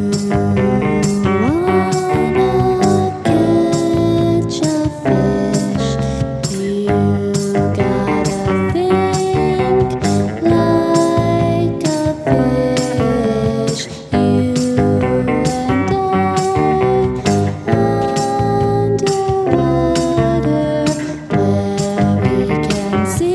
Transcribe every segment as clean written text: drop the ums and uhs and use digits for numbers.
wanna catch a fish, you gotta think like a fish. You and I underwater, where we can see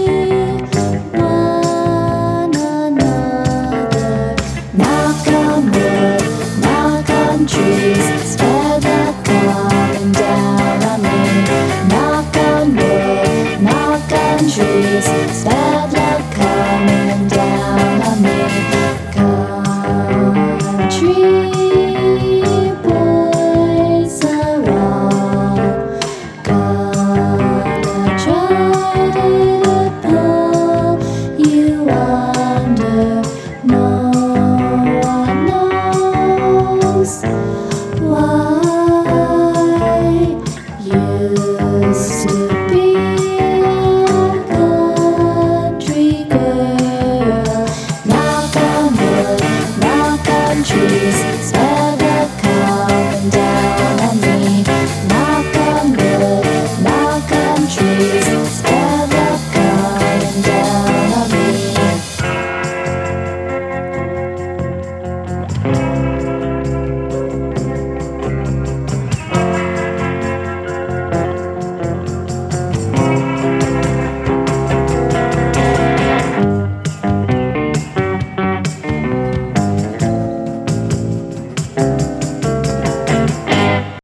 one another. Knock on wood, knock on trees, spread luck coming down on me. Knock on wood, knock on trees, spread luck coming down on me. Country boys are all gonna try to pull you under. No one knows why. Used to be a country girl. Knock on wood, knock on trees,